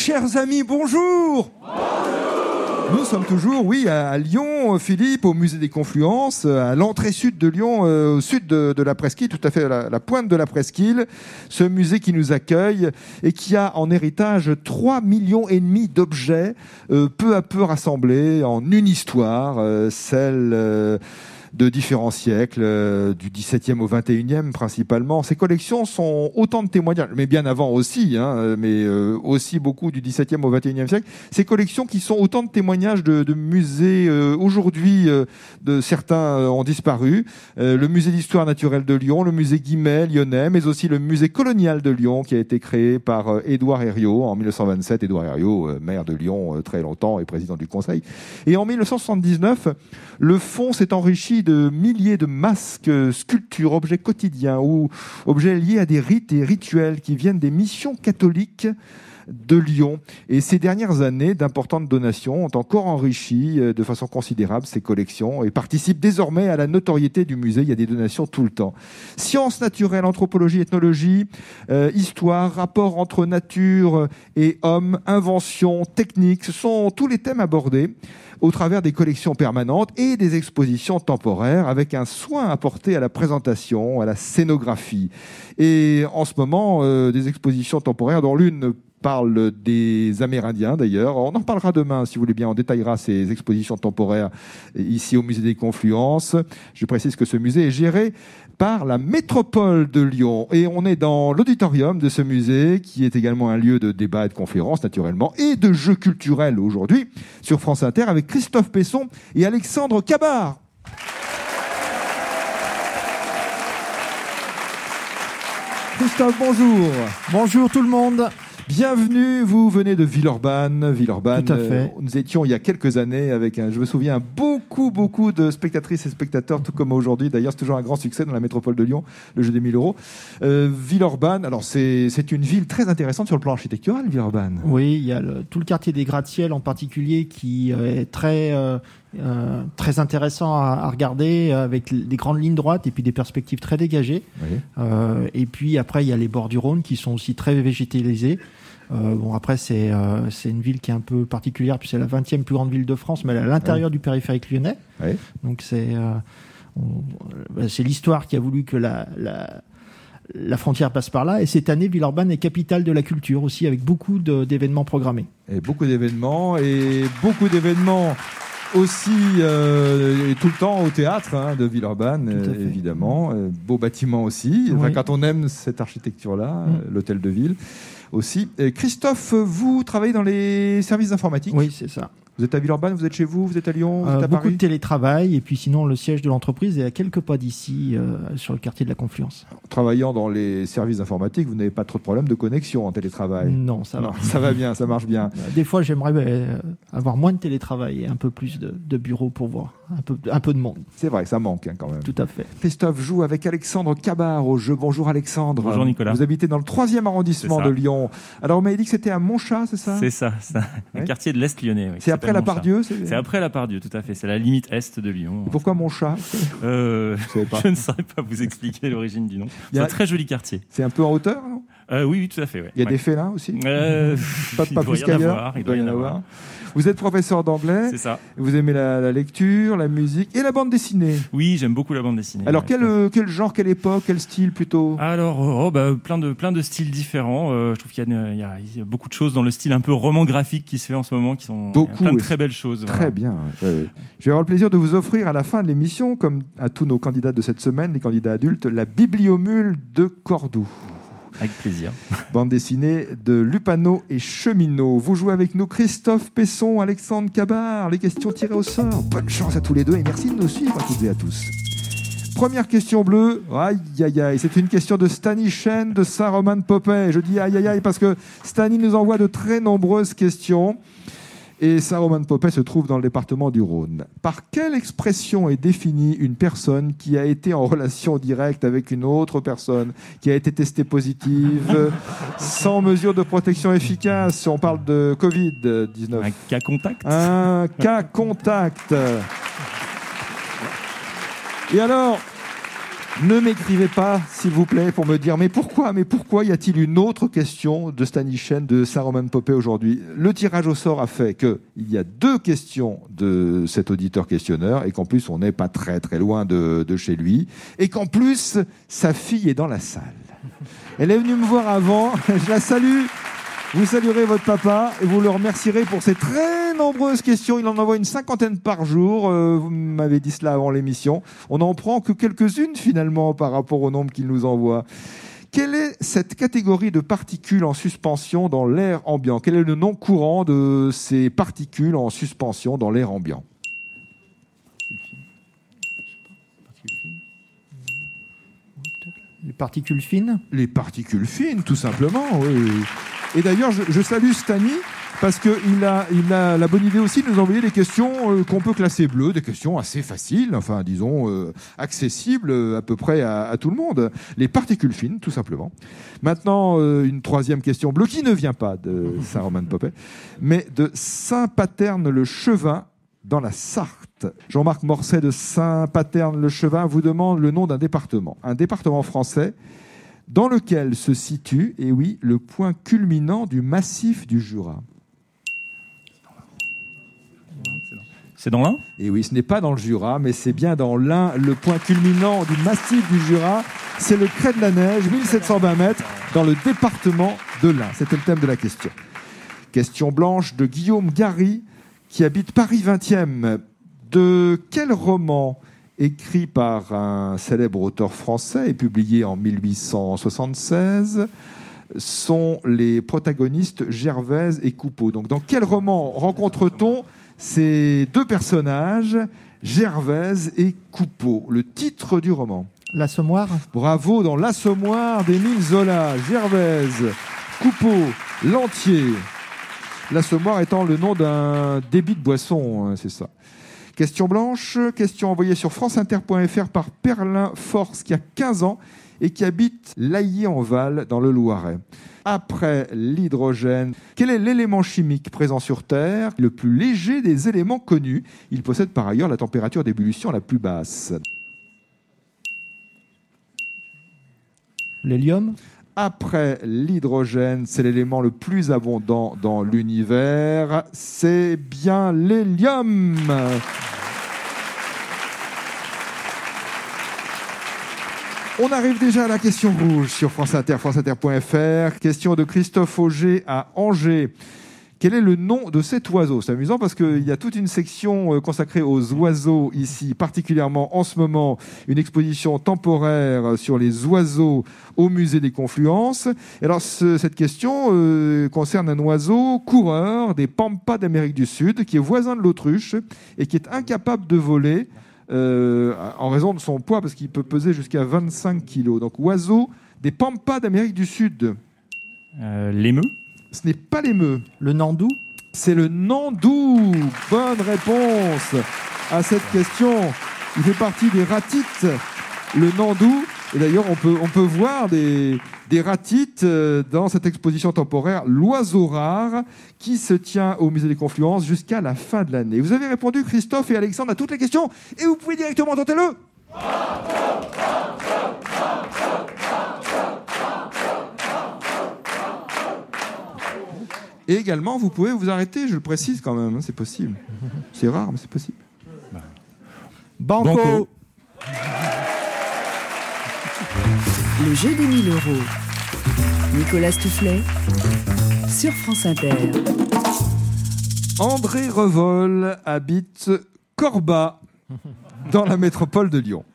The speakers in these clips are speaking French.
Chers amis, bonjour. Nous sommes toujours, à Lyon, Philippe, au musée des Confluences, à l'entrée sud de Lyon, au sud de la Presqu'île, tout à fait à la pointe de la Presqu'île. Ce musée qui nous accueille et qui a en héritage 3,5 millions d'objets, peu à peu rassemblés en une histoire, celle de différents siècles, du XVIIe au XXIe principalement. Ces collections sont autant de témoignages, mais bien avant aussi, mais aussi beaucoup du XVIIe au XXIe siècle. Ces collections qui sont autant de témoignages de musées aujourd'hui, de certains ont disparu. Le musée d'histoire naturelle de Lyon, le musée Guimet lyonnais, mais aussi le musée colonial de Lyon qui a été créé par Édouard Herriot en 1927. Édouard Herriot, maire de Lyon très longtemps et président du Conseil. Et en 1979, le fonds s'est enrichi de milliers de masques, sculptures, objets quotidiens ou objets liés à des rites et rituels qui viennent des missions catholiques de Lyon. Et ces dernières années, d'importantes donations ont encore enrichi de façon considérable ces collections et participent désormais à la notoriété du musée. Il y a des donations tout le temps. Sciences naturelles, anthropologie, ethnologie, histoire, rapport entre nature et homme, invention, technique, ce sont tous les thèmes abordés au travers des collections permanentes et des expositions temporaires avec un soin apporté à la présentation, à la scénographie. Et en ce moment, des expositions temporaires dont l'une parle des Amérindiens d'ailleurs. On en reparlera demain, si vous voulez bien. On détaillera ces expositions temporaires ici au musée des Confluences. Je précise que ce musée est géré par la métropole de Lyon. Et on est dans l'auditorium de ce musée, qui est également un lieu de débat et de conférences, naturellement, et de jeux culturels aujourd'hui, sur France Inter, avec Christophe Pesson et Alexandre Cabard. Christophe, bonjour. Bonjour tout le monde. Bienvenue, vous venez de Villeurbanne. Villeurbanne, tout à fait. Nous étions il y a quelques années avec, je me souviens, beaucoup de spectatrices et spectateurs, tout comme aujourd'hui. D'ailleurs, c'est toujours un grand succès dans la métropole de Lyon, le jeu des 1000 euros. Villeurbanne, alors c'est une ville très intéressante sur le plan architectural, Villeurbanne. Oui, il y a tout le quartier des gratte-ciel en particulier qui est très intéressant à regarder, avec des grandes lignes droites et puis des perspectives très dégagées. Oui. Et puis après, il y a les bords du Rhône qui sont aussi très végétalisés. Après, c'est une ville qui est un peu particulière, puis c'est la 20e plus grande ville de France, mais elle est à l'intérieur du périphérique lyonnais. Oui. Donc c'est l'histoire qui a voulu que la frontière passe par là. Et cette année, Villeurbanne est capitale de la culture aussi, avec beaucoup d'événements programmés. Et beaucoup d'événements aussi tout le temps au théâtre de Villeurbanne, évidemment. Beau bâtiment aussi. Enfin, quand on aime cette architecture-là, l'hôtel de ville aussi. Et Christophe, vous travaillez dans les services informatiques ? Oui, c'est ça. Vous êtes à Villeurbanne, vous êtes chez vous, vous êtes à Lyon, vous êtes à Paris ? Beaucoup de télétravail, et puis sinon le siège de l'entreprise est à quelques pas d'ici, sur le quartier de la Confluence. Travaillant dans les services informatiques, vous n'avez pas trop de problèmes de connexion en télétravail ? Non, ça va. Ça va bien, ça marche bien. Des fois, j'aimerais avoir moins de télétravail et un peu plus de bureaux pour voir un peu de monde. C'est vrai, ça manque quand même. Tout à fait. Christophe joue avec Alexandre Cabard au jeu. Bonjour Alexandre. Bonjour Nicolas. Vous habitez dans le 3e arrondissement de Lyon. Alors on m'avait dit que c'était à Montchat, c'est ça ? C'est ça, un quartier de l'Est lyonnais. Oui, c'est après la Pardieu ? C'est après la Pardieu, tout à fait. C'est la limite est de Lyon. Et pourquoi Montchat ? Je ne saurais pas vous expliquer l'origine du nom. C'est un très joli quartier. C'est un peu en hauteur, non ? Oui, tout à fait. Ouais. Il y a des félins aussi ? Pas plus qu'ailleurs. Il doit y en avoir. Vous êtes professeur d'anglais. C'est ça. Vous aimez la lecture, la musique et la bande dessinée. Oui, j'aime beaucoup la bande dessinée. Alors, quel genre, quelle époque, quel style plutôt ? Alors, plein de styles différents. Je trouve qu'il y a beaucoup de choses dans le style un peu roman graphique qui se fait en ce moment, qui sont plein de très belles choses. Très bien. Je vais avoir le plaisir de vous offrir à la fin de l'émission, comme à tous nos candidats de cette semaine, les candidats adultes, la Bibliomule de Cordoue. Avec plaisir. Bande dessinée de Lupano et Cheminot. Vous jouez avec nous Christophe Pesson, Alexandre Cabard. Les questions tirées au sort. Bonne chance à tous les deux et merci de nous suivre à toutes et à tous. Première question bleue. Aïe, aïe, aïe. C'est une question de Stani Chen de Saint-Romain-de-Popey. Je dis aïe, aïe, aïe parce que Stani nous envoie de très nombreuses questions. Et Saint-Romain-de-Popey se trouve dans le département du Rhône. Par quelle expression est définie une personne qui a été en relation directe avec une autre personne, qui a été testée positive, sans mesure de protection efficace ? On parle de Covid-19. Un cas contact ? Un cas contact. Et alors, Ne m'écrivez pas, s'il vous plaît, pour me dire mais pourquoi y a-t-il une autre question de Stanichen de Saint-Romain-de-Popay aujourd'hui? Le tirage au sort a fait qu'il y a 2 questions de cet auditeur questionneur et qu'en plus on n'est pas très très loin de chez lui et qu'en plus sa fille est dans la salle. Elle est venue me voir avant, je la salue. Vous saluerez votre papa et vous le remercierez pour ses très nombreuses questions. Il en envoie une 50aine par jour. Vous m'avez dit cela avant l'émission. On n'en prend que quelques-unes finalement par rapport au nombre qu'il nous envoie. Quelle est cette catégorie de particules en suspension dans l'air ambiant? Quel est le nom courant de ces particules en suspension dans l'air ambiant? Les particules fines? Les particules fines, tout simplement, oui. Et d'ailleurs, je salue Stani, parce qu'il a la bonne idée aussi de nous envoyer des questions qu'on peut classer bleues, des questions assez faciles, enfin, disons, accessibles à peu près à tout le monde. Les particules fines, tout simplement. Maintenant, une 3e question bleue, qui ne vient pas de Saint-Romain-de-Popay, mais de Saint-Paterne-le-Chevin, dans la Sarthe. Jean-Marc Morcet de Saint-Paterne-le-Chevin vous demande le nom d'un département. Un département français dans lequel se situe, et oui, le point culminant du massif du Jura. C'est dans l'Ain? Et oui, ce n'est pas dans le Jura, mais c'est bien dans l'Ain, le point culminant du massif du Jura. C'est le Crêt de la Neige, 1720 mètres, dans le département de l'Ain. C'était le thème de la question. Question blanche de Guillaume Gary, qui habite Paris 20e. De quel roman écrit par un célèbre auteur français et publié en 1876 sont les protagonistes Gervaise et Coupeau? Donc, dans quel roman rencontre-t-on ces 2 personnages, Gervaise et Coupeau? Le titre du roman. L'Assommoir. Bravo, dans L'Assommoir d'Émile Zola. Gervaise, Coupeau, Lantier. L'Assommoir étant le nom d'un débit de boisson, c'est ça. Question blanche, question envoyée sur franceinter.fr par Perlin Force, qui a 15 ans et qui habite Laillé-en-Val, dans le Loiret. Après l'hydrogène, quel est l'élément chimique présent sur Terre, le plus léger des éléments connus? Il possède par ailleurs la température d'ébullition la plus basse. L'hélium. Après l'hydrogène, c'est l'élément le plus abondant dans l'univers. C'est bien l'hélium. On arrive déjà à la question rouge sur France Inter, franceinter.fr. Question de Christophe Auger à Angers. Quel est le nom de cet oiseau? C'est amusant parce qu'il y a toute une section consacrée aux oiseaux ici, particulièrement en ce moment, une exposition temporaire sur les oiseaux au musée des Confluences. Et alors, cette question concerne un oiseau coureur des pampas d'Amérique du Sud qui est voisin de l'autruche et qui est incapable de voler en raison de son poids parce qu'il peut peser jusqu'à 25 kilos. Donc, oiseau des pampas d'Amérique du Sud. L'émeu? Ce n'est pas l'émeu. Le nandou? C'est le nandou. Bonne réponse à cette question. Il fait partie des ratites, le nandou. Et d'ailleurs, on peut voir des ratites dans cette exposition temporaire L'Oiseau rare qui se tient au musée des Confluences jusqu'à la fin de l'année. Vous avez répondu, Christophe et Alexandre, à toutes les questions et vous pouvez directement tenter le... Et également, vous pouvez vous arrêter, je le précise quand même, hein, c'est possible. C'est rare, mais c'est possible. Banco. Le jeu des 1000 €. Nicolas Stoufflet sur France Inter. André Revol habite Corba, dans la métropole de Lyon.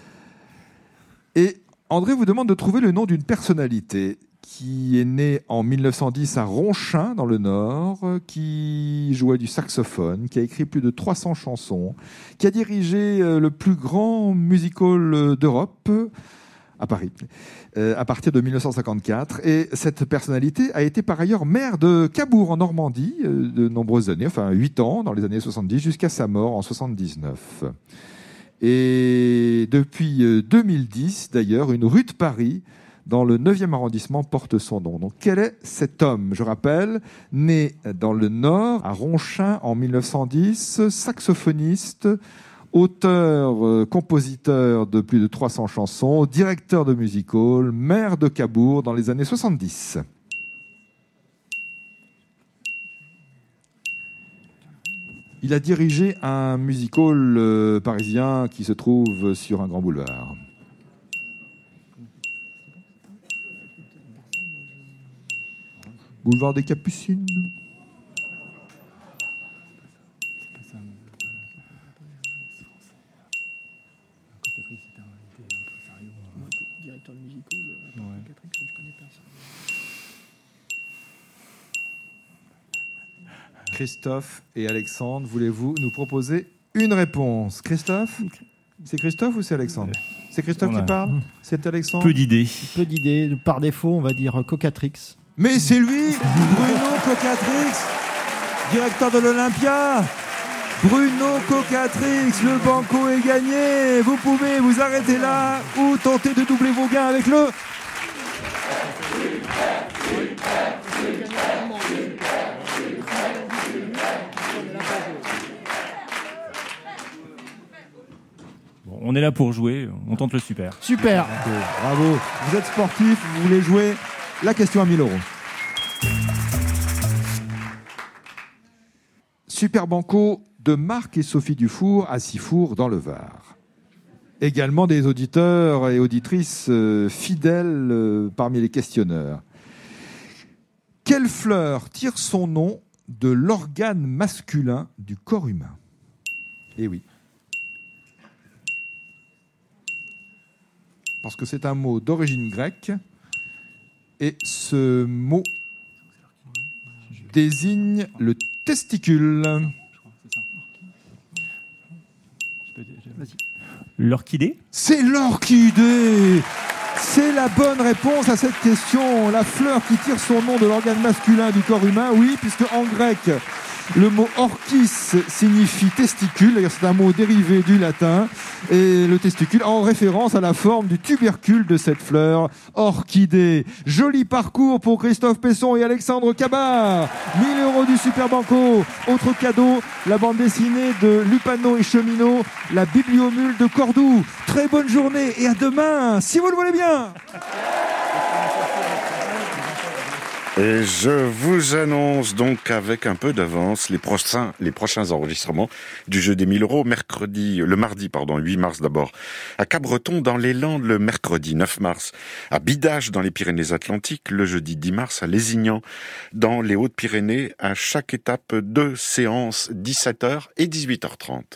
Et André vous demande de trouver le nom d'une personnalité qui est né en 1910 à Ronchin, dans le Nord, qui jouait du saxophone, qui a écrit plus de 300 chansons, qui a dirigé le plus grand musical d'Europe, à Paris, à partir de 1954. Et cette personnalité a été par ailleurs maire de Cabourg, en Normandie, de nombreuses années, enfin 8 ans, dans les années 70, jusqu'à sa mort en 79. Et depuis 2010, d'ailleurs, une rue de Paris, dans le 9e arrondissement, porte son nom. Donc, quel est cet homme? Je rappelle, né dans le Nord, à Ronchin, en 1910, saxophoniste, Auteur, compositeur de plus de 300 chansons, directeur de music hall, maire de Cabourg dans les années 70. Il a dirigé un music hall parisien qui se trouve sur un grand boulevard. Boulevard des Capucines. Christophe et Alexandre, voulez-vous nous proposer une réponse? Christophe? C'est Christophe ou c'est Alexandre? C'est Christophe qui parle? C'est Alexandre? Peu d'idées. Par défaut, on va dire Cocatrix. Mais c'est lui, Bruno Cocatrix, directeur de l'Olympia. Bruno Cocatrix, le banco est gagné. Vous pouvez vous arrêter là ou tenter de doubler vos gains avec le... Bon, on est là pour jouer, on tente le super. Super. Bravo. Vous êtes sportif, vous voulez jouer. La question à 1000 €. Super Banco de Marc et Sophie Dufour à Sifour dans le Var. Également des auditeurs et auditrices fidèles parmi les questionneurs. Quelle fleur tire son nom de l'organe masculin du corps humain? Eh oui. Parce que c'est un mot d'origine grecque. Et ce mot désigne le testicule. L'orchidée? C'est l'orchidée. C'est la bonne réponse à cette question. La fleur qui tire son nom de l'organe masculin du corps humain, oui, puisque en grec, le mot orchis signifie testicule. D'ailleurs, c'est un mot dérivé du latin. Et le testicule en référence à la forme du tubercule de cette fleur, orchidée. Joli parcours pour Christophe Pesson et Alexandre Cabard. 1000 € du Super Banco. Autre cadeau, la bande dessinée de Lupano et Cheminot, la Bibliomule de Cordoue. Très bonne journée et à demain, si vous le voulez bien. Et je vous annonce donc avec un peu d'avance les prochains enregistrements du jeu des 1000 € le mardi 8 mars d'abord, à Cabreton dans les Landes le mercredi 9 mars, à Bidache dans les Pyrénées-Atlantiques le jeudi 10 mars, à Lézignan dans les Hautes-Pyrénées, à chaque étape 2 séances 17h et 18h30.